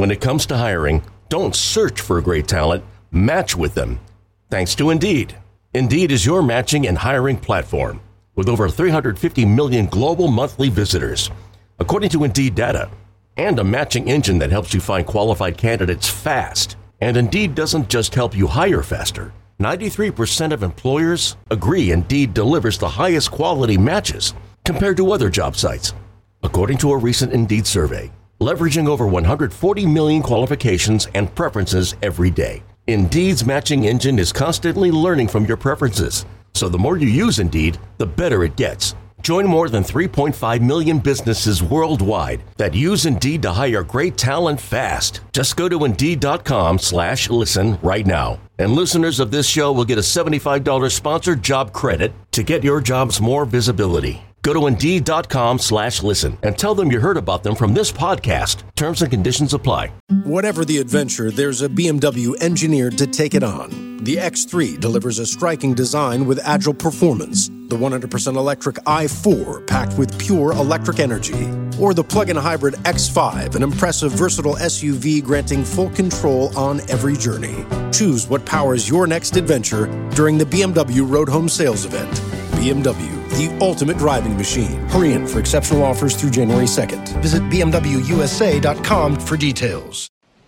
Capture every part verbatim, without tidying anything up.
when it comes to hiring, don't search for great talent, match with them. Thanks to Indeed. Indeed is your matching and hiring platform with over three hundred fifty million global monthly visitors, according to Indeed data, and a matching engine that helps you find qualified candidates fast. And Indeed doesn't just help you hire faster. ninety-three percent of employers agree Indeed delivers the highest quality matches compared to other job sites, according to a recent Indeed survey, leveraging over one hundred forty million qualifications and preferences every day. Indeed's matching engine is constantly learning from your preferences, so the more you use Indeed, the better it gets. Join more than three point five million businesses worldwide that use Indeed to hire great talent fast. Just go to Indeed.com slash listen right now. And listeners of this show will get a seventy-five dollars sponsored job credit to get your jobs more visibility. Go to Indeed.com slash listen and tell them you heard about them from this podcast. Terms and conditions apply. Whatever the adventure, there's a B M W engineered to take it on. The X three delivers a striking design with agile performance. The one hundred percent electric i four, packed with pure electric energy. Or the plug-in hybrid X five, an impressive, versatile S U V granting full control on every journey. Choose what powers your next adventure during the B M W Road Home Sales Event. B M W, the ultimate driving machine. Hurry in for exceptional offers through January second. Visit B M W U S A dot com for details.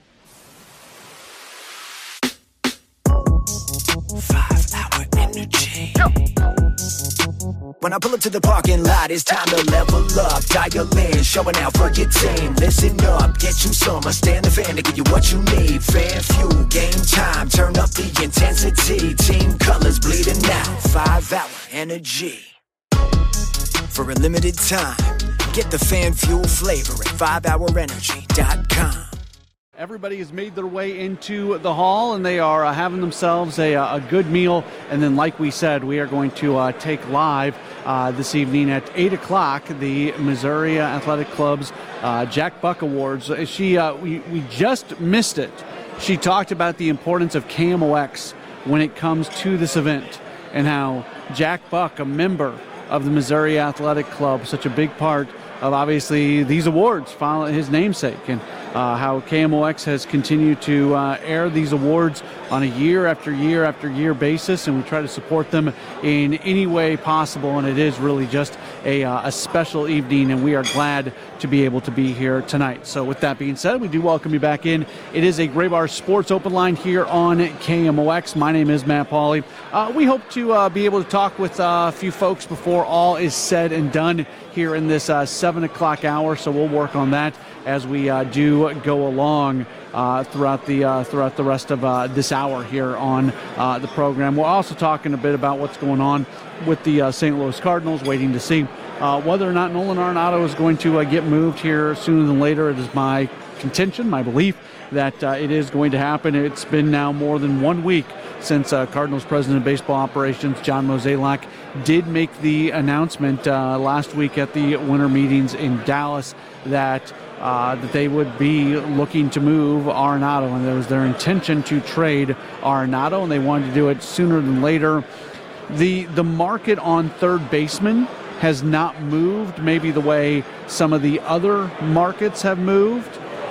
Five-hour energy. When I pull up to the parking lot, it's time to level up. Dial in, showing out for your team. Listen up, get you some. I stand the fan to give you what you need. Fan fuel, game time, turn up the intensity. Team colors bleeding out. Five-hour energy. For a limited time, get the fan fuel flavor at five hour energy dot com. Everybody has made their way into the hall, and they are uh, having themselves a, a good meal. And then, like we said, we are going to uh, take live uh, this evening at eight o'clock the Missouri Athletic Club's uh, Jack Buck Awards. She, uh, we, we just missed it. She talked about the importance of K M O X when it comes to this event, and how Jack Buck, a member of the Missouri Athletic Club, such a big part of obviously these awards, follow his namesake, and uh, how K M O X has continued to uh, air these awards on a year after year after year basis, and we try to support them in any way possible. And it is really just a, uh, a special evening, and we are glad to be able to be here tonight. So with that being said, we do welcome you back in. It is a Graybar Sports Open Line here on K M O X. My name is Matt Pauley. Uh, we hope to uh, be able to talk with uh, a few folks before all is said and done here in this uh, seven o'clock hour, so we'll work on that as we uh, do go along uh, throughout the uh, throughout the rest of uh, this hour here on uh, the program. We're also talking a bit about what's going on with the uh, Saint Louis Cardinals, waiting to see uh, whether or not Nolan Arenado is going to uh, get moved here sooner than later. It is my contention, my belief, that uh, it is going to happen. It's been now more than one week since uh, Cardinals President of Baseball Operations, John Mozeliak, did make the announcement uh, last week at the winter meetings in Dallas that uh, that they would be looking to move Arenado, and it was their intention to trade Arenado, and they wanted to do it sooner than later. The the market on third baseman has not moved maybe the way some of the other markets have moved,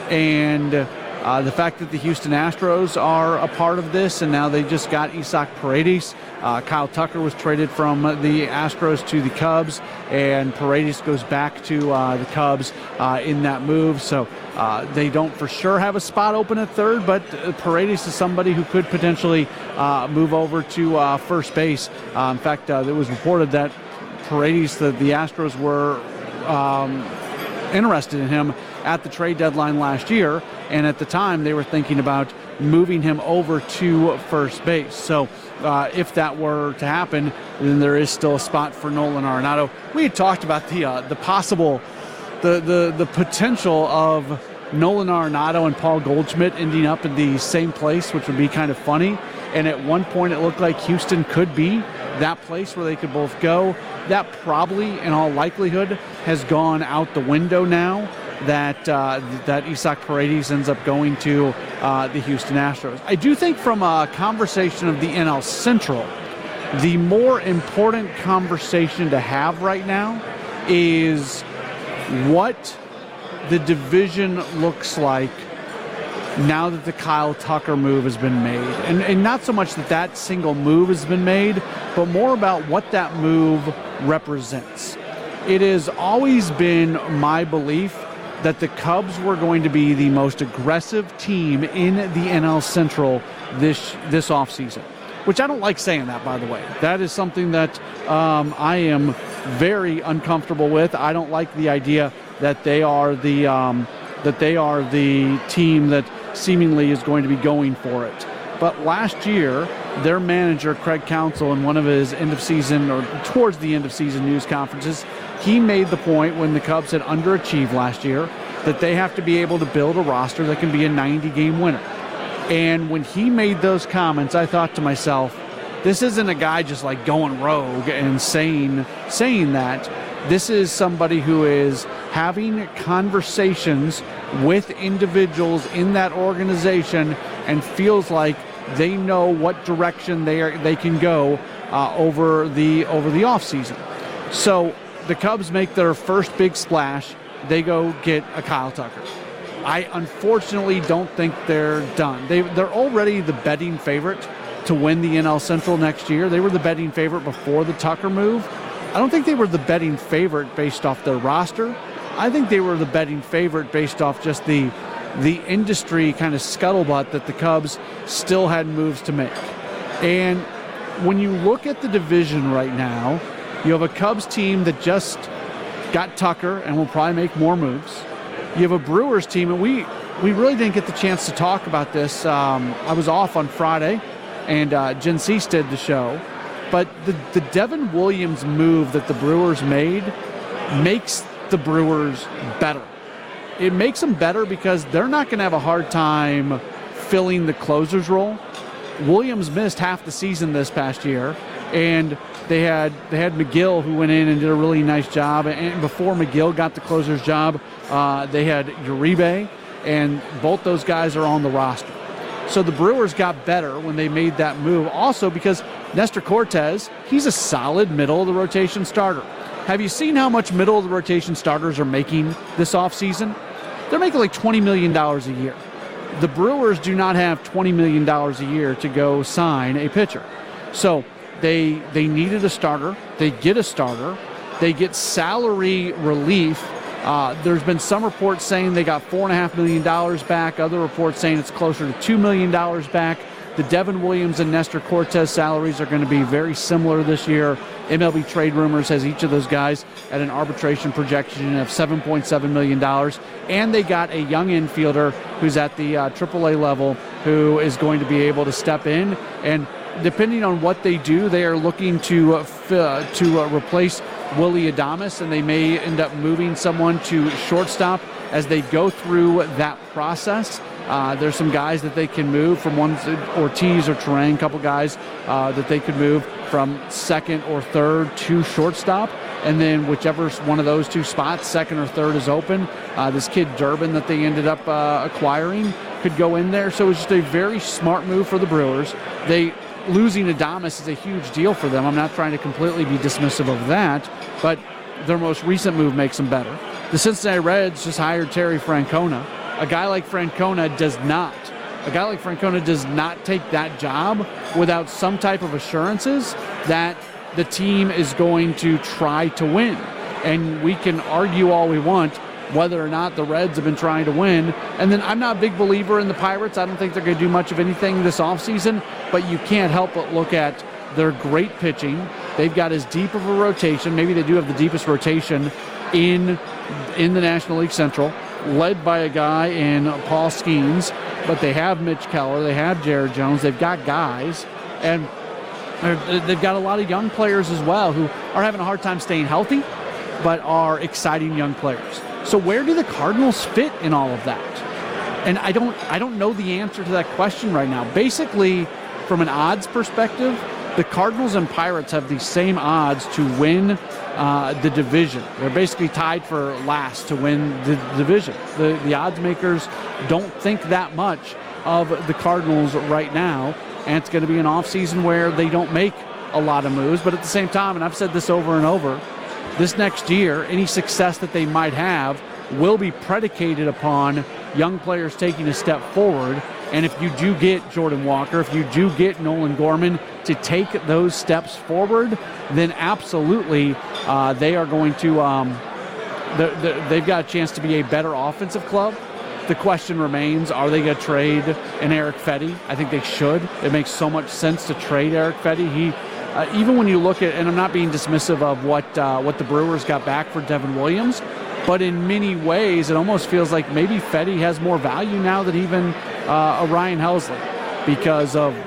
and Uh, the fact that the Houston Astros are a part of this, and now they just got Isaac Paredes. Uh, Kyle Tucker was traded from the Astros to the Cubs, and Paredes goes back to uh, the Cubs uh, in that move. So uh, they don't for sure have a spot open at third, but Paredes is somebody who could potentially uh, move over to uh, first base. Uh, in fact, uh, it was reported that Paredes, the, the Astros were um, interested in him at the trade deadline last year, and at the time they were thinking about moving him over to first base. So uh, if that were to happen, then there is still a spot for Nolan Arenado. We had talked about the uh, the possible, the, the the potential of Nolan Arenado and Paul Goldschmidt ending up in the same place, which would be kind of funny. And at one point it looked like Houston could be that place where they could both go. That probably, in all likelihood, has gone out the window now that uh, that Isaac Paredes ends up going to uh, the Houston Astros. I do think from a conversation of the N L Central, the more important conversation to have right now is what the division looks like now that the Kyle Tucker move has been made. And, and not so much that that single move has been made, but more about what that move represents. It has always been my belief that the Cubs were going to be the most aggressive team in the N L Central this this offseason, which I don't like saying that, by the way. That is something that um, I am very uncomfortable with. I don't like the idea that they are the um, that they are the team that seemingly is going to be going for it. But last year, their manager, Craig Counsell, in one of his end-of-season or towards the end-of-season news conferences, he made the point when the Cubs had underachieved last year that they have to be able to build a roster that can be a ninety-game winner. And when he made those comments, I thought to myself, this isn't a guy just like going rogue and saying saying that. This is somebody who is having conversations with individuals in that organization and feels like they know what direction they are they can go uh, over the over the offseason. So the Cubs make their first big splash. They go get a Kyle Tucker. I unfortunately don't think they're done. They, they're already the betting favorite to win the N L Central next year. They were the betting favorite before the Tucker move. I don't think they were the betting favorite based off their roster. I think they were the betting favorite based off just the the industry kind of scuttlebutt that the Cubs still had moves to make. And when you look at the division right now, you have a Cubs team that just got Tucker and will probably make more moves. You have a Brewers team, and we, we really didn't get the chance to talk about this. Um, I was off on Friday, and uh, Jen Cease did the show. But the, the Devin Williams move that the Brewers made makes the Brewers better. It makes them better because they're not going to have a hard time filling the closer's role. Williams missed half the season this past year, and they had they had McGill who went in and did a really nice job. And before McGill got the closer's job, uh, they had Uribe, and both those guys are on the roster. So the Brewers got better when they made that move. Also because Nestor Cortes, he's a solid middle-of-the-rotation starter. Have you seen how much middle-of-the-rotation starters are making this offseason? They're making like twenty million dollars a year. The Brewers do not have twenty million dollars a year to go sign a pitcher. So they they needed a starter. They get a starter. They get salary relief. Uh, there's been some reports saying they got four point five million dollars back. Other reports saying it's closer to two million dollars back. The Devin Williams and Nestor Cortes salaries are going to be very similar this year. M L B Trade Rumors has each of those guys at an arbitration projection of seven point seven million dollars. And they got a young infielder who's at the uh, triple A level who is going to be able to step in. And depending on what they do, they are looking to, uh, f- uh, to uh, replace Willy Adames, and they may end up moving someone to shortstop as they go through that process. Uh, there's some guys that they can move from one, Ortiz or Terang, a couple guys uh, that they could move from second or third to shortstop. And then whichever one of those two spots, second or third, is open, uh, this kid Durbin that they ended up uh, acquiring could go in there. So it's just a very smart move for the Brewers. They losing Adames is a huge deal for them. I'm not trying to completely be dismissive of that, but their most recent move makes them better. The Cincinnati Reds just hired Terry Francona. A guy like Francona does not. A guy like Francona does not take that job without some type of assurances that the team is going to try to win. And we can argue all we want whether or not the Reds have been trying to win. And then I'm not a big believer in the Pirates. I don't think they're going to do much of anything this offseason, but you can't help but look at their great pitching. They've got as deep of a rotation. Maybe they do have the deepest rotation in in the National League Central, led by a guy in Paul Skeens, but they have Mitch Keller, they have Jared Jones, they've got guys, and they've got a lot of young players as well who are having a hard time staying healthy, but are exciting young players. So where do the Cardinals fit in all of that? And I don't I don't know the answer to that question right now. Basically, from an odds perspective, the Cardinals and Pirates have the same odds to win uh, the division. They're basically tied for last to win the division. The, the odds makers don't think that much of the Cardinals right now, and it's going to be an offseason where they don't make a lot of moves. But at the same time, and I've said this over and over, this next year, any success that they might have will be predicated upon young players taking a step forward. And if you do get Jordan Walker, if you do get Nolan Gorman to take those steps forward, then absolutely uh, they are going to um, the, the, they've got a chance to be a better offensive club. The question remains, are they going to trade an Eric Fetty? I think they should. It makes so much sense to trade Eric Fetty. He, uh, even when you look at, and I'm not being dismissive of what uh, what the Brewers got back for Devin Williams, but in many ways it almost feels like maybe Fetty has more value now than even uh, a Ryan Helsley, because of,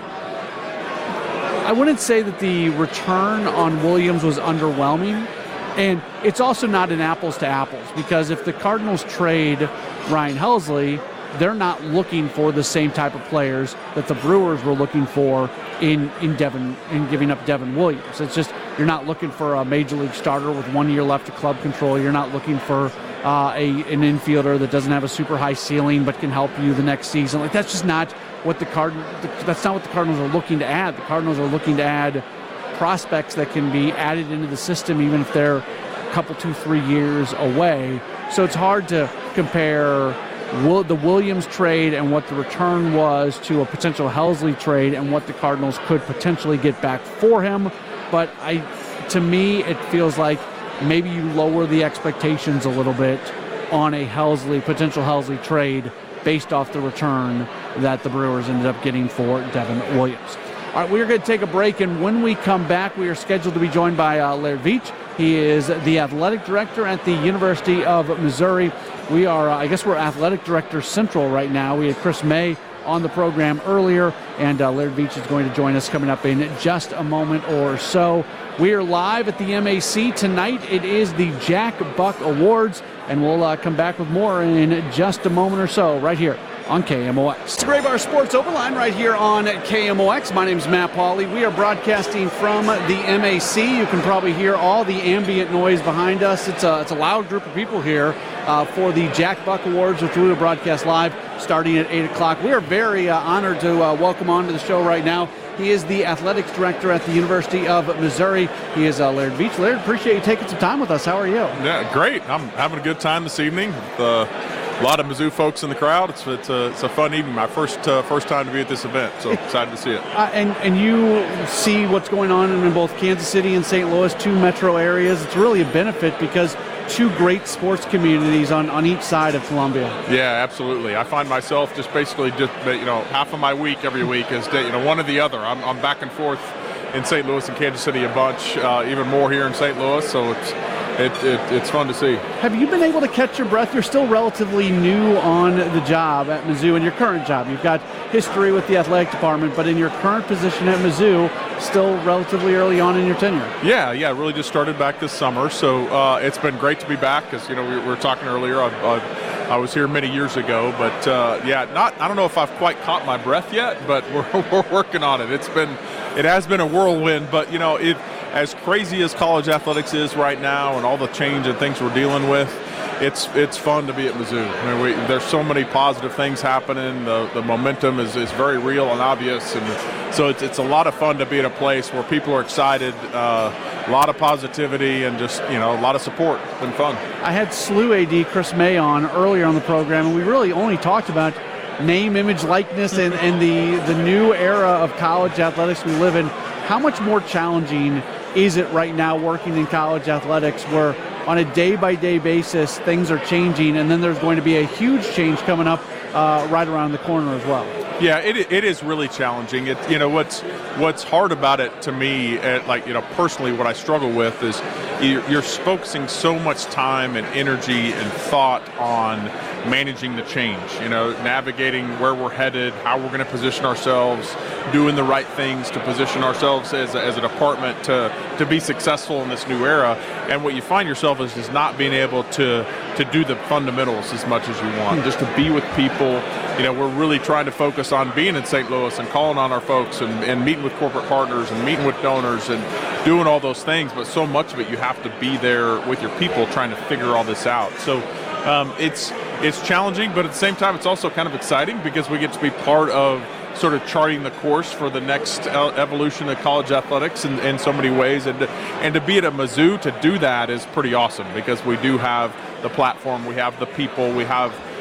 I wouldn't say that the return on Williams was underwhelming, and it's also not an apples to apples, because if the Cardinals trade Ryan Helsley, they're not looking for the same type of players that the Brewers were looking for in in Devin in giving up Devin Williams. It's just, you're not looking for a major league starter with one year left of club control. You're not looking for uh, a an infielder that doesn't have a super high ceiling but can help you the next season. Like, that's just not what the Card that's not what the Cardinals are looking to add. The Cardinals are looking to add prospects that can be added into the system even if they're a couple, two, three years away. So it's hard to compare the Williams trade and what the return was to a potential Helsley trade and what the Cardinals could potentially get back for him. But I, to me, it feels like maybe you lower the expectations a little bit on a Helsley, potential Helsley trade based off the return that the Brewers ended up getting for Devin Williams. All right, we're going to take a break, and when we come back, we are scheduled to be joined by uh, Laird Veatch. He is the athletic director at the University of Missouri. We are, uh, I guess we're athletic director central right now. We had Chris May on the program earlier, and uh, Laird Veatch is going to join us coming up in just a moment or so. We are live at the M A C tonight. It is the Jack Buck Awards, and we'll uh, come back with more in just a moment or so right here on K M O X. It's Graybar Sports Overline right here on K M O X. My name is Matt Pauley. We are broadcasting from the M A C. You can probably hear all the ambient noise behind us. It's a, it's a loud group of people here uh, for the Jack Buck Awards, which we will broadcast live starting at eight o'clock. We are very uh, honored to uh, welcome on to the show right now. He is the athletics director at the University of Missouri. He is uh, Laird Veatch. Laird, appreciate you taking some time with us. How are you? Yeah, great. I'm having a good time this evening. The A lot of Mizzou folks in the crowd. It's it's a, it's a fun evening. My first uh, first time to be at this event, so excited to see it. Uh, and and you see what's going on in both Kansas City and Saint Louis, two metro areas. It's really a benefit because two great sports communities on, on each side of Columbia. Yeah, absolutely. I find myself just basically just you know half of my week every week is you know one or the other. I'm I'm back and forth in Saint Louis and Kansas City a bunch, uh, even more here in Saint Louis. So it's. It, it, it's fun to see. Have you been able to catch your breath? You're still relatively new on the job at Mizzou in your current job. You've got history with the athletic department, but in your current position at Mizzou, still relatively early on in your tenure. Yeah, yeah, really just started back this summer. So uh, it's been great to be back because, you know, we were talking earlier. I've, I've, I was here many years ago, but uh, yeah, not. I don't know if I've quite caught my breath yet, but we're, we're working on it. It's been, it has been a whirlwind, but, you know, it. As crazy as college athletics is right now and all the change and things we're dealing with, it's it's fun to be at Mizzou. I mean, we, there's so many positive things happening. The, the momentum is, is very real and obvious. And so it's, it's a lot of fun to be in a place where people are excited, uh, a lot of positivity, and just, you know, a lot of support. It's been fun. I had S L U A D Chris May on earlier on the program, and we really only talked about name, image, likeness, and, and the, the new era of college athletics we live in. How much more challenging is it right now working in college athletics where on a day-by-day basis things are changing, and then there's going to be a huge change coming up uh, right around the corner as well? Yeah, it it is really challenging. It you know what's what's hard about it to me, at, like you know personally, what I struggle with is you're, you're focusing so much time and energy and thought on managing the change. You know, navigating where we're headed, how we're going to position ourselves, doing the right things to position ourselves as a, as a department to to be successful in this new era. And what you find yourself is is not being able to to do the fundamentals as much as you want, just to be with people. You know, we're really trying to focus on being in Saint Louis and calling on our folks and, and meeting with corporate partners and meeting with donors and doing all those things. But so much of it, you have to be there with your people trying to figure all this out. So um, it's it's challenging, but at the same time, it's also kind of exciting because we get to be part of sort of charting the course for the next evolution of college athletics in, in so many ways. And to, and to be at a Mizzou to do that is pretty awesome because we do have the platform, we have the people, we have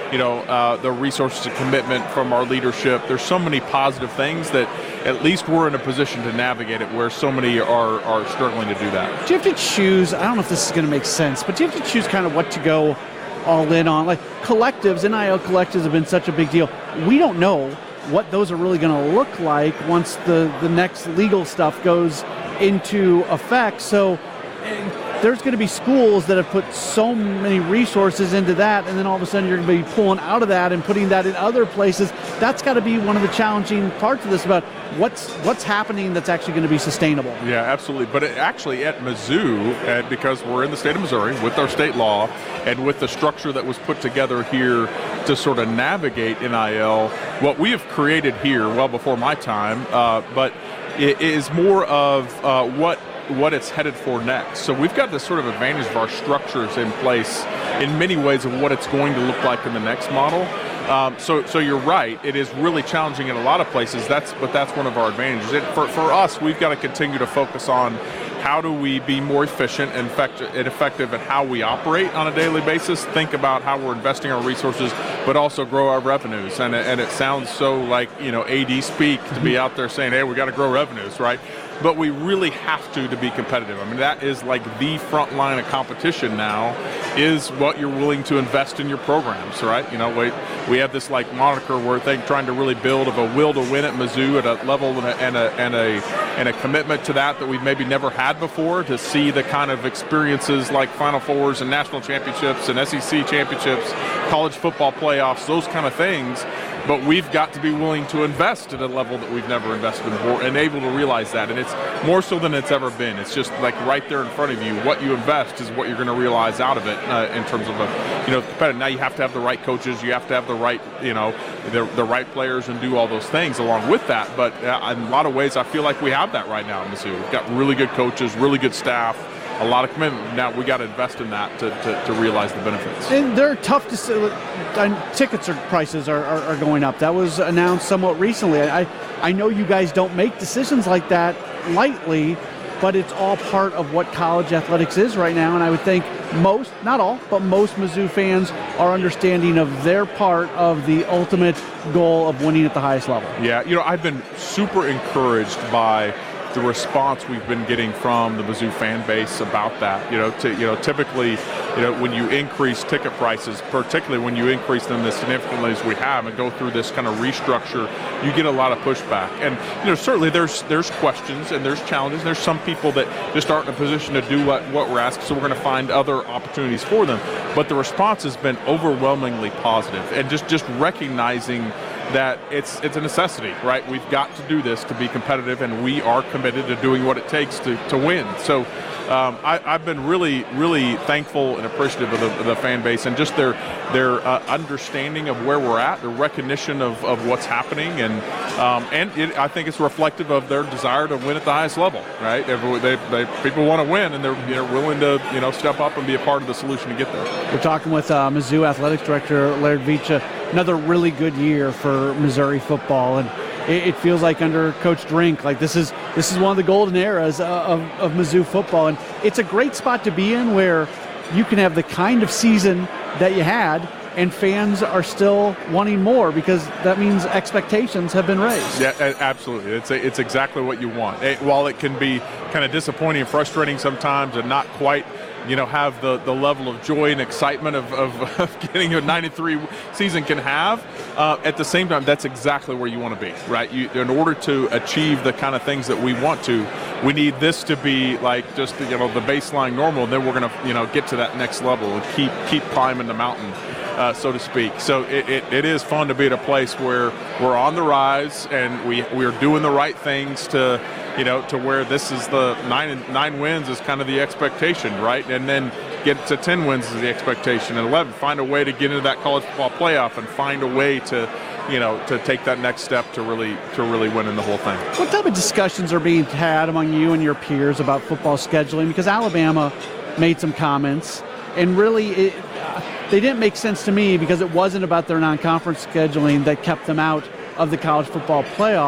you know, uh, the resources and commitment from our leadership. There's so many positive things that at least we're in a position to navigate it where so many are, are struggling to do that. Do you have to choose, I don't know if this is going to make sense, but do you have to choose kind of what to go all in on? Like collectives, N I L collectives have been such a big deal. We don't know what those are really going to look like once the, the next legal stuff goes into effect. So there's going to be schools that have put so many resources into that, and then all of a sudden you're going to be pulling out of that and putting that in other places. That's got to be one of the challenging parts of this about what's what's happening that's actually going to be sustainable. Yeah, absolutely. But it actually at Mizzou, and because we're in the state of Missouri with our state law and with the structure that was put together here to sort of navigate N I L, what we have created here, well before my time, uh, but it is more of uh, what what it's headed for next. So we've got this sort of advantage of our structures in place in many ways of what it's going to look like in the next model. Um, so, so you're right. It is really challenging in a lot of places. That's, but that's one of our advantages. It, for, for us, we've got to continue to focus on how do we be more efficient and effective, and effective at how we operate on a daily basis. Think about how we're investing our resources, but also grow our revenues. And, and it sounds so like, you know, A D speak to be out there saying, hey, we got to grow revenues, right? But we really have to to be competitive. I mean, that is like the front line of competition now, is what you're willing to invest in your programs, right? You know, we, we have this like moniker where they're trying to really build of a will to win at Mizzou at a level and a, and a, and a, and a commitment to that that we've maybe never had before, to see the kind of experiences like Final Fours and national championships and S E C championships, college football playoffs, those kind of things. But we've got to be willing to invest at a level that we've never invested in before and able to realize that. And it's more so than it's ever been. It's just like right there in front of you. What you invest is what you're going to realize out of it uh, in terms of, a, you know, competitive. Now you have to have the right coaches. You have to have the right, you know, the, the right players and do all those things along with that. But uh, in a lot of ways, I feel like we have that right now in Mizzou. We've got really good coaches, really good staff, a lot of commitment. Now we got to invest in that to, to, to realize the benefits. And they're tough to sell. Tickets or prices are, are, are going up. That was announced somewhat recently. I I know you guys don't make decisions like that lightly, but it's all part of what college athletics is right now. And I would think most, not all, but most Mizzou fans are understanding of their part of the ultimate goal of winning at the highest level. Yeah, you know, I've been super encouraged by the response we've been getting from the Mizzou fan base about that. You know, to, you know, typically, you know, when you increase ticket prices, particularly when you increase them as significantly as we have and go through this kind of restructure, you get a lot of pushback. And, you know, certainly there's there's questions and there's challenges. There's some people that just aren't in a position to do what, what we're asking, so we're going to find other opportunities for them. But the response has been overwhelmingly positive, and just, just recognizing that it's it's a necessity, right? We've got to do this to be competitive, and we are committed to doing what it takes to, to win. So um, I, I've been really, really thankful and appreciative of the, of the fan base and just their their uh, understanding of where we're at, their recognition of, of what's happening, and um, and it, I think it's reflective of their desire to win at the highest level, right? Every, they, they, people want to win, and they're, they're willing to, you know, step up and be a part of the solution to get there. We're talking with uh, Mizzou Athletics Director Laird Veitch. Another really good year for Missouri football, and it, it feels like under Coach Drink, like this is this is one of the golden eras of, of Mizzou football, and it's a great spot to be in where you can have the kind of season that you had, and fans are still wanting more because that means expectations have been raised. Yeah, absolutely. It's a, it's exactly what you want. It, while it can be kind of disappointing and frustrating sometimes, and not quite, you know, have the, the level of joy and excitement of, of, of getting a ninety-three season can have, uh, at the same time, that's exactly where you want to be, right? You, in order to achieve the kind of things that we want to, we need this to be like just, you know, the baseline normal, and then we're going to, you know, get to that next level and keep keep climbing the mountain, uh, so to speak. So it, it, it is fun to be at a place where we're on the rise and we we're doing the right things to, you know, to where this is the nine nine wins is kind of the expectation, right? And then get to ten wins is the expectation, and eleven, find a way to get into that college football playoff and find a way to, you know, to take that next step to really to really win in the whole thing. What type of discussions are being had among you and your peers about football scheduling? Because Alabama made some comments, and really it, uh, they didn't make sense to me because it wasn't about their non-conference scheduling that kept them out of the college football playoff.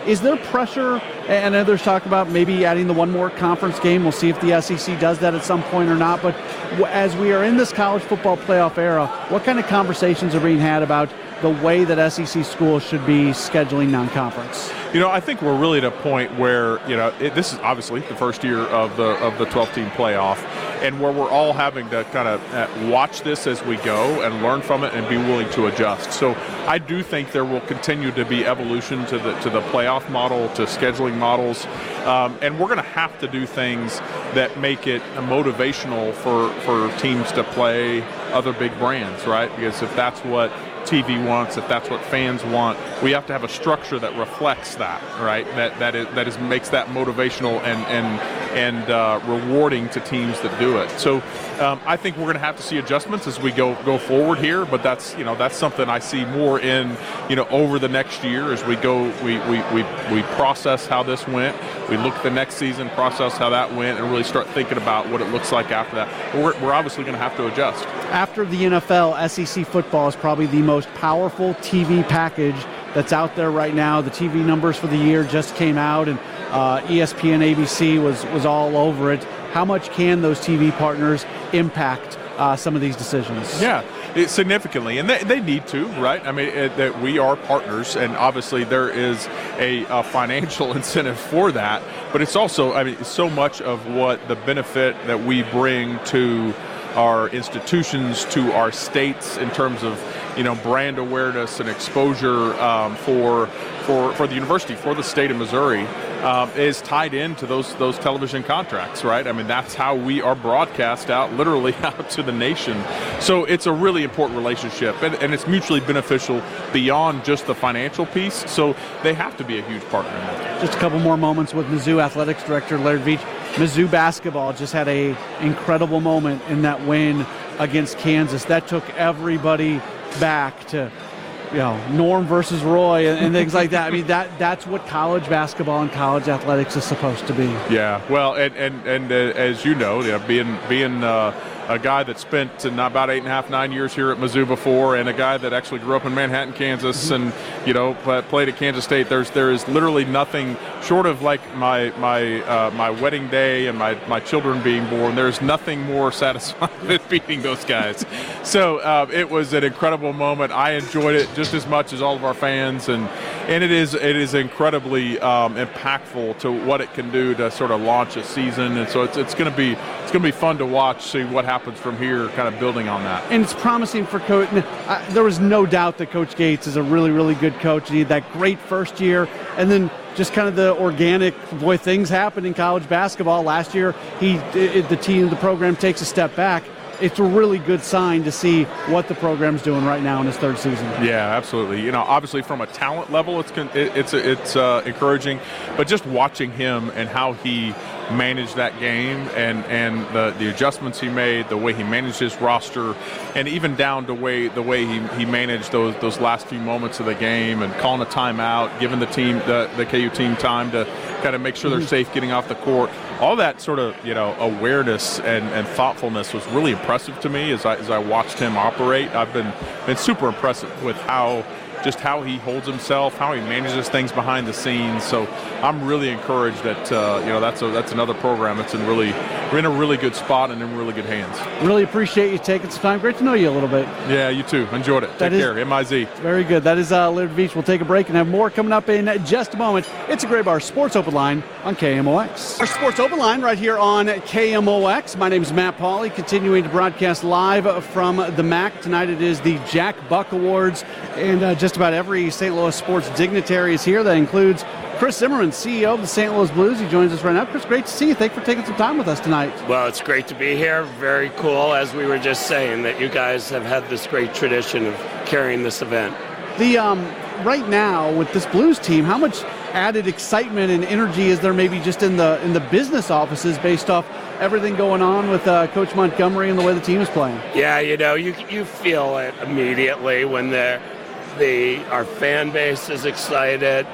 Is there pressure, and others talk about maybe adding the one more conference game? We'll see if the S E C does that at some point or not. But as we are in this college football playoff era, what kind of conversations are being had about the way that S E C schools should be scheduling non-conference? You know, I think we're really at a point where, you know, it, this is obviously the first year of the of the twelve-team playoff, and where we're all having to kind of watch this as we go and learn from it and be willing to adjust. So I do think there will continue to be evolution to the to the playoff model, to scheduling models, um, and we're going to have to do things that make it motivational for, for teams to play other big brands, right? Because if that's what T V wants, if that's what fans want, we have to have a structure that reflects that, right? That that is that is makes that motivational and and and uh, rewarding to teams that do it. So um, I think we're going to have to see adjustments as we go go forward here. But that's you know that's something I see more in you know over the next year as we go we we we, we process how this went. We look at the next season, process how that went, and really start thinking about what it looks like after that. But we're we're obviously going to have to adjust. After the N F L, S E C football is probably the most powerful T V package that's out there right now. The T V numbers for the year just came out, and uh, E S P N, A B C was, was all over it. How much can those T V partners impact uh, some of these decisions? Yeah, it, significantly, and they, they need to, right? I mean, it, that we are partners, and obviously there is a, a financial incentive for that, but it's also, I mean, so much of what the benefit that we bring to our institutions, to our states in terms of, you know, brand awareness and exposure um, for for for the university, for the state of Missouri, um, is tied into those those television contracts, right? I mean, that's how we are broadcast out, literally out to the nation. So it's a really important relationship, and, and it's mutually beneficial beyond just the financial piece. So they have to be a huge partner in that. Just a couple more moments with Mizzou Athletics Director Laird Veatch. Mizzou basketball just had a incredible moment in that win against Kansas. That took everybody back to, you know, Norm versus Roy and, and things like that. I mean, that that's what college basketball and college athletics is supposed to be. Yeah, well, and and, and uh, as you know, you know being being uh, a guy that spent about eight and a half, nine years here at Mizzou before, and a guy that actually grew up in Manhattan, Kansas, and you know played at Kansas State. There's there is literally nothing short of like my my uh, my wedding day and my, my children being born. There's nothing more satisfying than beating those guys. So uh, it was an incredible moment. I enjoyed it just as much as all of our fans, and and it is it is incredibly um, impactful to what it can do to sort of launch a season. And so it's it's going to be it's going to be fun to watch, see what happens. happens from here, kind of building on that. And it's promising for Coach. Uh, there was no doubt that Coach Gates is a really, really good coach. He had that great first year, and then just kind of the organic, boy, things happen in college basketball. Last year, he it, the team, the program takes a step back. It's a really good sign to see what the program's doing right now in his third season. Yeah, absolutely. You know, obviously from a talent level, it's it's it's uh, encouraging, but just watching him and how he managed that game and and the, the adjustments he made, the way he managed his roster, and even down to way the way he, he managed those those last few moments of the game and calling a timeout, giving the team the, the K U team time to kind of make sure they're safe getting off the court. All that sort of, you know, awareness and, and thoughtfulness was really impressive to me as I as I watched him operate. I've been been super impressed with how just how he holds himself, how he manages things behind the scenes. So I'm really encouraged that uh, you know that's a, that's another program that's in really we're in a really good spot and in really good hands. Really appreciate you taking some time. Great to know you a little bit. Yeah, you too. Enjoyed it. That Take is, care. M I Z. Very good. That is uh, Laird Veatch. We'll take a break and have more coming up in just a moment. It's a Gray Bar Sports Open Line on K M O X. Our Sports Open Line right here on K M O X. My name is Matt Pauley, continuing to broadcast live from the M A C. Tonight it is the Jack Buck Awards, and uh, just about every Saint Louis sports dignitary is here. That includes Chris Zimmerman, C E O of the Saint Louis Blues. He joins us right now. Chris, great to see you. Thanks for taking some time with us tonight. Well, it's great to be here. Very cool, as we were just saying, that you guys have had this great tradition of carrying this event. The um, right now with this Blues team, how much added excitement and energy is there maybe just in the in the business offices based off everything going on with uh, Coach Montgomery and the way the team is playing? Yeah, you know, you you feel it immediately when they're the our fan base is excited.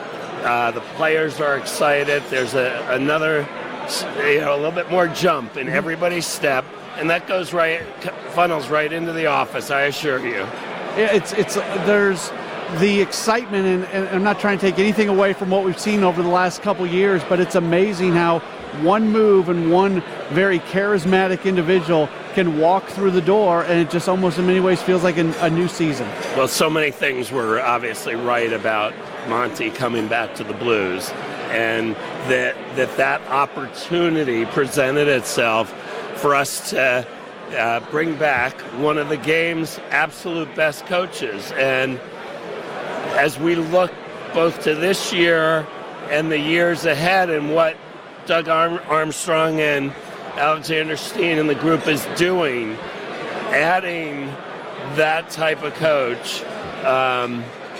Uh, the players are excited. There's a, another, you know, a little bit more jump in everybody's step, and that goes right, funnels right into the office. I assure you. It's it's there's the excitement, and, and I'm not trying to take anything away from what we've seen over the last couple years, but it's amazing how one move and one very charismatic individual can walk through the door, and it just almost in many ways feels like a, a new season. Well, so many things were obviously right about Monty coming back to the Blues, and that that, that opportunity presented itself for us to uh, bring back one of the game's absolute best coaches. And as we look both to this year and the years ahead and what Doug Armstrong and Alexander Steen and the group is doing, adding that type of coach, um,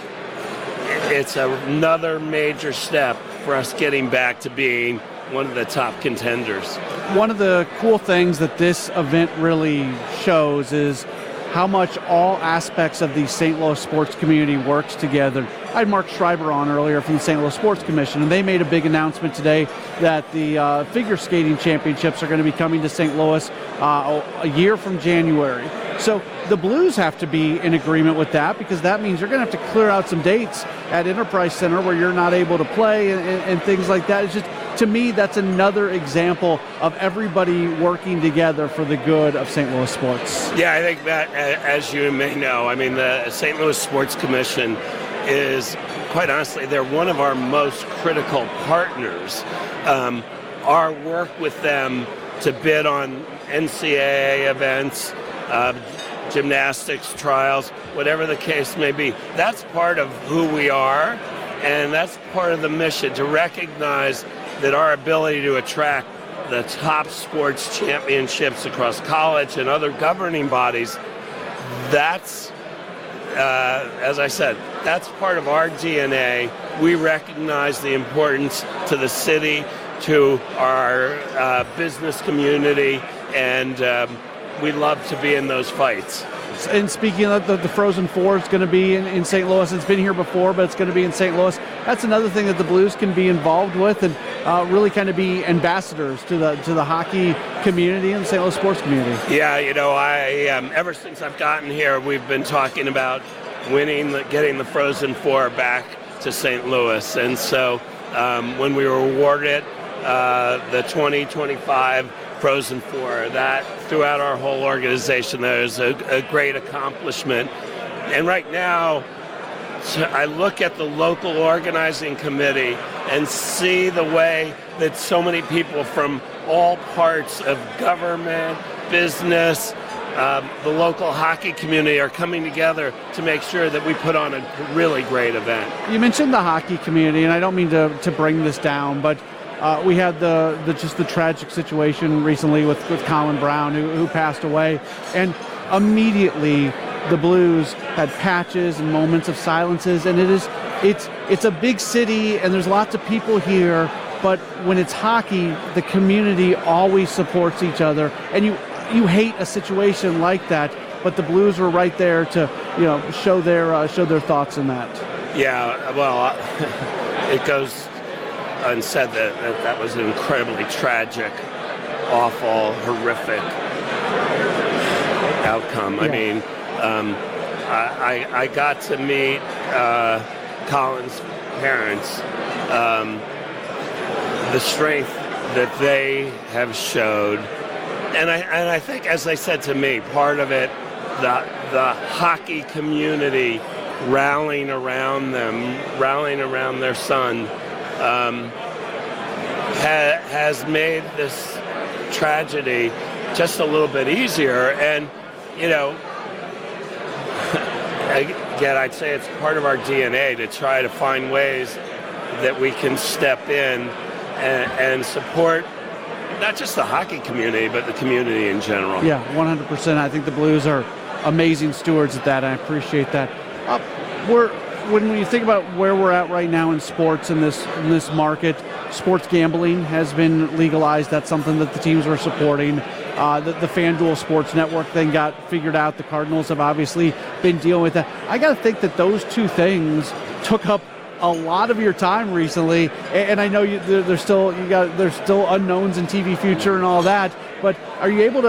it's another major step for us getting back to being one of the top contenders. One of the cool things that this event really shows is how much all aspects of the Saint Louis sports community works together. I had Mark Schreiber on earlier from the Saint Louis Sports Commission, and they made a big announcement today that the uh, figure skating championships are going to be coming to Saint Louis uh, a year from January. So the Blues have to be in agreement with that, because that means you're going to have to clear out some dates at Enterprise Center where you're not able to play and, and, and things like that. It's just, to me, that's another example of everybody working together for the good of Saint Louis sports. Yeah, I think that, as you may know, I mean, the Saint Louis Sports Commission is, quite honestly, they're one of our most critical partners. Um, our work with them to bid on N C double A events, uh, gymnastics trials, whatever the case may be, that's part of who we are, and that's part of the mission, to recognize that our ability to attract the top sports championships across college and other governing bodies, that's, uh, as I said, that's part of our D N A. We recognize the importance to the city, to our uh, business community, and um, we love to be in those fights. And speaking of the, the Frozen Four, it's going to be in, in Saint Louis. It's been here before, but it's going to be in Saint Louis. That's another thing that the Blues can be involved with, and uh, really kind of be ambassadors to the to the hockey community and the Saint Louis sports community. Yeah, you know, I um, ever since I've gotten here, we've been talking about winning, the, getting the Frozen Four back to Saint Louis, and so um, when we were awarded uh, the twenty twenty-five Frozen Four, that throughout our whole organization, there's a, a great accomplishment. And right now, I look at the local organizing committee and see the way that so many people from all parts of government, business, um, the local hockey community are coming together to make sure that we put on a really great event. You mentioned the hockey community, and I don't mean to, to bring this down, but Uh, we had the, the just the tragic situation recently with, with Colin Brown, who, who passed away, and immediately the Blues had patches and moments of silences, and it is it's it's a big city and there's lots of people here, but when it's hockey, the community always supports each other, and you you hate a situation like that, but the Blues were right there to you know show their uh, show their thoughts in that. Yeah, well, it goes and said that, that that was an incredibly tragic, awful, horrific outcome. Yeah. I mean, um, I, I got to meet uh, Colin's parents. Um, the strength that they have showed, and I and I think, as they said to me, part of it, the the hockey community rallying around them, rallying around their son. Um, ha- has made this tragedy just a little bit easier. And, you know, again, I'd say it's part of our D N A to try to find ways that we can step in and, and support not just the hockey community, but the community in general. Yeah, one hundred percent. I think the Blues are amazing stewards at that. I appreciate that. Uh, we're When you think about where we're at right now in sports in this in this market, sports gambling has been legalized. That's something that the teams are supporting. Uh, the, the FanDuel Sports Network thing got figured out. The Cardinals have obviously been dealing with that. I got to think that those two things took up a lot of your time recently, and, and I know you, there's still you got there's still unknowns in T V future and all that. But are you able to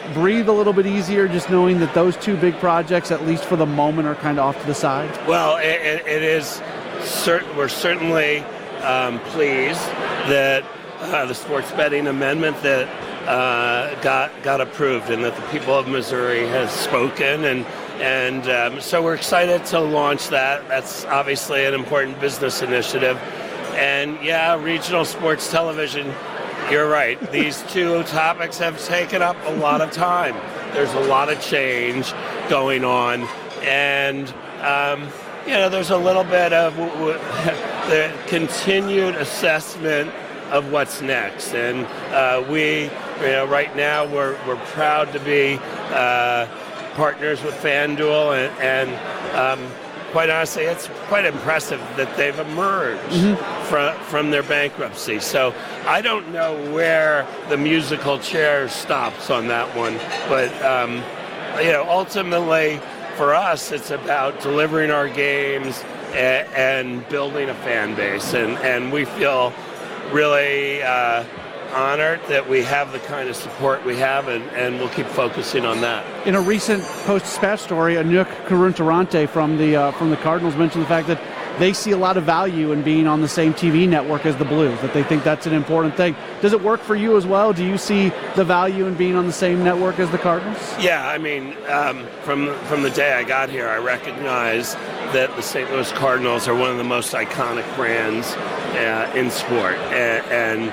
breathe a little bit easier just knowing that those two big projects, at least for the moment, are kind of off to the side? Well, it, it is certain. We're certainly um, pleased that uh, the sports betting amendment that uh, got got approved, and that the people of Missouri has spoken, and and um, so we're excited to launch that. That's obviously an important business initiative, and yeah, regional sports television. You're right. These two topics have taken up a lot of time. There's a lot of change going on, and um, you know, there's a little bit of w- w- the continued assessment of what's next. And uh, we, you know, right now we're we're proud to be uh, partners with FanDuel, and, and um, quite honestly, it's quite impressive that they've emerged mm-hmm. from from their bankruptcy. So I don't know where the musical chair stops on that one, but um, you know, ultimately for us, it's about delivering our games and, and building a fan base, and and we feel really uh, honored that we have the kind of support we have, and, and we'll keep focusing on that. In a recent Post-Dispatch story, Anuk Kuruntarante from the uh, from the Cardinals mentioned the fact that they see a lot of value in being on the same T V network as the Blues, that they think that's an important thing. Does it work for you as well? Do you see the value in being on the same network as the Cardinals? Yeah, I mean, um, from from the day I got here, I recognize that the Saint Louis Cardinals are one of the most iconic brands uh, in sport, and, and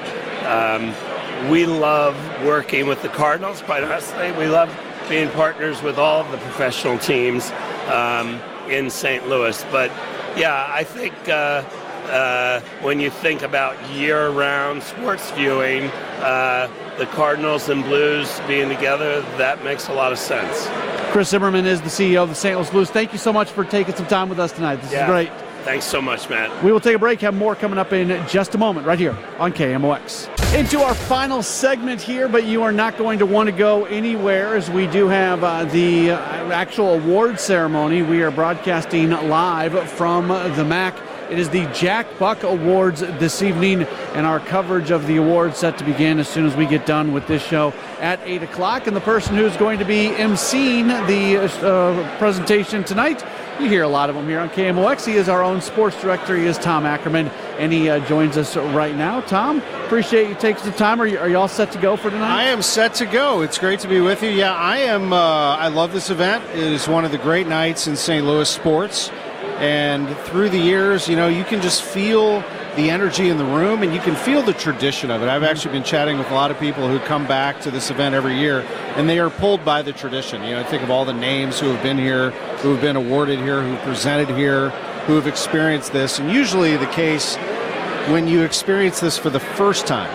um, we love working with the Cardinals. Quite honestly, we love being partners with all of the professional teams um, in Saint Louis. But yeah, I think uh, uh, when you think about year-round sports viewing, uh, the Cardinals and Blues being together, that makes a lot of sense. Chris Zimmerman is the C E O of the Saint Louis Blues. Thank you so much for taking some time with us tonight. This yeah. is great. Thanks so much, Matt. We will take a break, have more coming up in just a moment right here on K M O X. Into our final segment here, but you are not going to want to go anywhere, as we do have uh, the uh, actual award ceremony. We are broadcasting live from the M A C. It is the Jack Buck Awards this evening, and our coverage of the awards set to begin as soon as we get done with this show at eight o'clock. And the person who's going to be emceeing the uh, presentation tonight, you hear a lot of them here on K M O X. He is our own sports director. He is Tom Ackerman, and he uh, joins us right now. Tom, appreciate you taking some time. Are you, are you all set to go for tonight? I am set to go. It's great to be with you. Yeah, I am. Uh, I love this event. It is one of the great nights in Saint Louis sports. And through the years, you know, you can just feel the energy in the room, and you can feel the tradition of it. I've actually been chatting with a lot of people who come back to this event every year, and they are pulled by the tradition. You know, I think of all the names who have been here, who have been awarded here, who presented here, who have experienced this. And usually the case, when you experience this for the first time,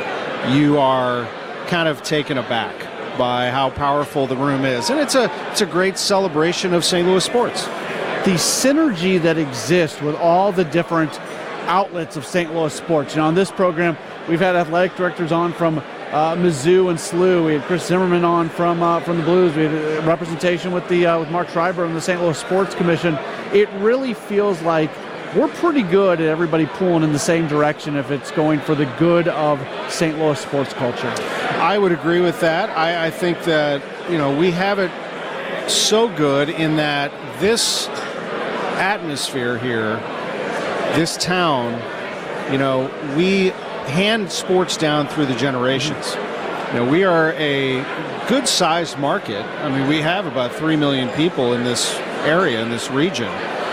you are kind of taken aback by how powerful the room is. And it's a it's a great celebration of Saint Louis sports. The synergy that exists with all the different outlets of Saint Louis sports. You know, on this program, we've had athletic directors on from uh, Mizzou and S L U. We had Chris Zimmerman on from uh, from the Blues. We had a representation with the uh, with Mark Schreiber and the Saint Louis Sports Commission. It really feels like we're pretty good at everybody pulling in the same direction if it's going for the good of Saint Louis sports culture. I would agree with that. I, I think that, you know, we have it so good in that this atmosphere here, this town, you know, we hand sports down through the generations. You know, we are a good-sized market. I mean, we have about three million people in this area, in this region.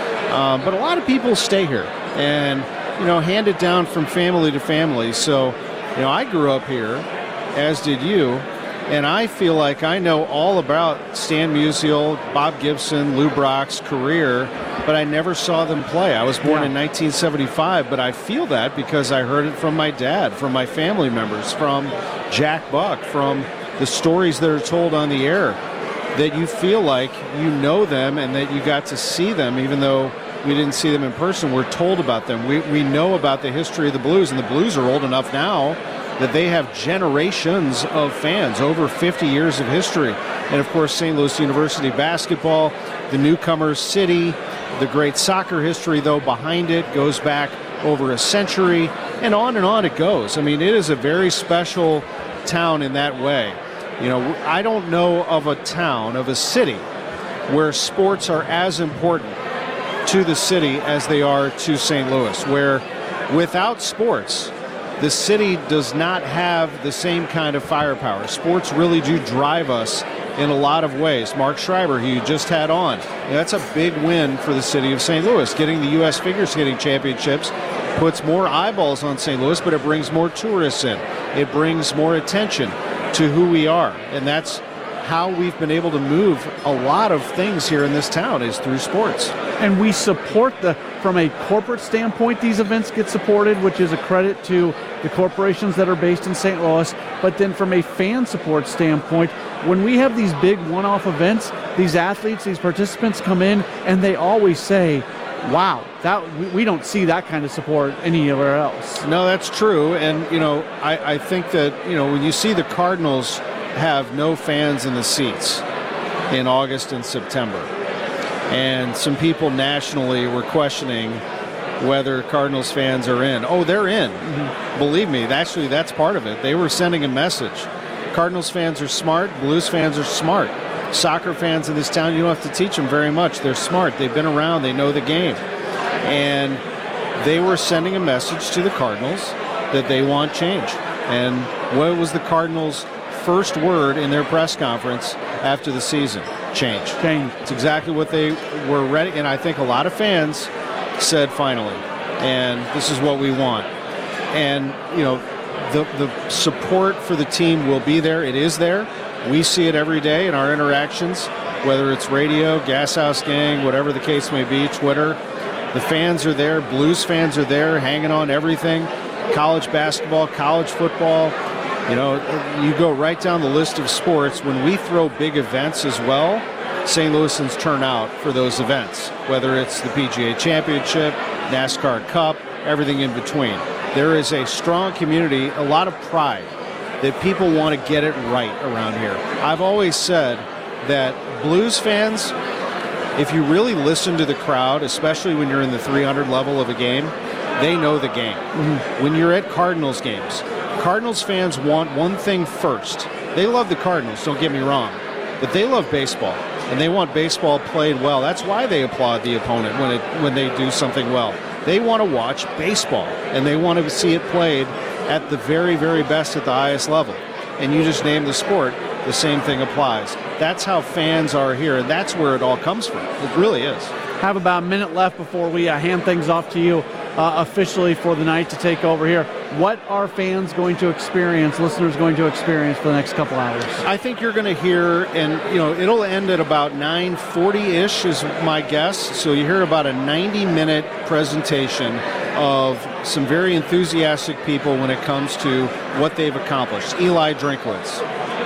Uh, but a lot of people stay here and, you know, hand it down from family to family. So, you know, I grew up here, as did you, and I feel like I know all about Stan Musial, Bob Gibson, Lou Brock's career, but I never saw them play. I was born yeah. in nineteen seventy-five, but I feel that because I heard it from my dad, from my family members, from Jack Buck, from the stories that are told on the air, that you feel like you know them and that you got to see them, even though we didn't see them in person. We're told about them. We, we know about the history of the Blues, and the Blues are old enough now that they have generations of fans, over fifty years of history. And, of course, Saint Louis University basketball, the newcomers city, the great soccer history, though, behind it goes back over a century, and on and on it goes. I mean, it is a very special town in that way. You know, I don't know of a town, of a city, where sports are as important to the city as they are to Saint Louis, where without sports, the city does not have the same kind of firepower. Sports really do drive us in a lot of ways. Mark Schreiber, who you just had on, you know, that's a big win for the city of Saint Louis. Getting the U S Figure Skating Championships puts more eyeballs on Saint Louis, but it brings more tourists in. It brings more attention to who we are, and that's how we've been able to move a lot of things here in this town, is through sports. And we support the, from a corporate standpoint, these events get supported, which is a credit to the corporations that are based in Saint Louis. But then from a fan support standpoint, when we have these big one-off events, these athletes, these participants come in and they always say, wow, that we, we don't see that kind of support anywhere else. No, that's true. And, you know, I, I think that, you know, when you see the Cardinals have no fans in the seats in August and September, and some people nationally were questioning whether Cardinals fans are in. Oh, they're in. Mm-hmm. Believe me, actually, that's part of it. They were sending a message. Cardinals fans are smart. Blues fans are smart. Soccer fans in this town, you don't have to teach them very much. They're smart. They've been around. They know the game. And they were sending a message to the Cardinals that they want change. And what was the Cardinals' first word in their press conference after the season? Change. Change. It's exactly what they were ready. And I think a lot of fans said, finally, and this is what we want. And, you know, the the support for the team will be there. It is there. We see it every day in our interactions, whether it's radio, Gas House Gang, whatever the case may be, Twitter. The fans are there. Blues fans are there, hanging on everything. College basketball, college football. You know, you go right down the list of sports. When we throw big events as well, Saint Louisans turn out for those events, whether it's the P G A Championship, NASCAR Cup, everything in between. There is a strong community, a lot of pride that people want to get it right around here. I've always said that Blues fans, if you really listen to the crowd, especially when you're in the three hundred level of a game, they know the game. Mm-hmm. When you're at Cardinals games, Cardinals fans want one thing first. They love the Cardinals, don't get me wrong, but they love baseball, and they want baseball played well. That's why they applaud the opponent when it when they do something well. They want to watch baseball, and they want to see it played at the very, very best at the highest level. And you just name the sport, the same thing applies. That's how fans are here, and that's where it all comes from. It really is. Have about a minute left before we uh, hand things off to you uh, officially for the night to take over here. What are fans going to experience, listeners going to experience for the next couple hours? I think you're going to hear, and you know, it'll end at about nine forty-ish is my guess. So you hear about a ninety-minute presentation of some very enthusiastic people when it comes to what they've accomplished. Eli Drinkwitz,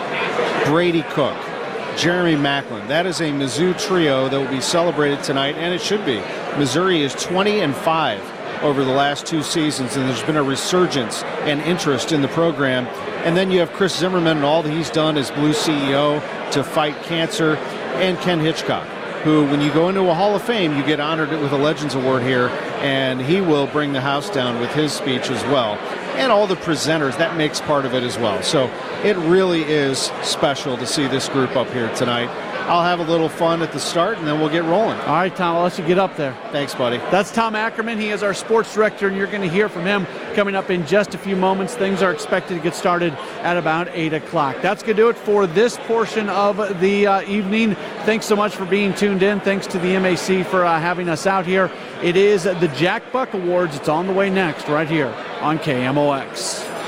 Brady Cook, Jeremy Macklin. That is a Mizzou trio that will be celebrated tonight, and it should be. Missouri is twenty and five over the last two seasons, and there's been a resurgence and interest in the program. And then you have Chris Zimmerman and all that he's done as Blues C E O to fight cancer, and Ken Hitchcock, who, when you go into a Hall of Fame, you get honored with a Legends Award here, and he will bring the house down with his speech as well. And all the presenters, that makes part of it as well. So it really is special to see this group up here tonight. I'll have a little fun at the start, and then we'll get rolling. All right, Tom, I'll let you get up there. Thanks, buddy. That's Tom Ackerman. He is our sports director, and you're going to hear from him coming up in just a few moments. Things are expected to get started at about eight o'clock. That's going to do it for this portion of the uh, evening. Thanks so much for being tuned in. Thanks to the M A C for uh, having us out here. It is the Jack Buck Awards. It's on the way next right here on K M O X.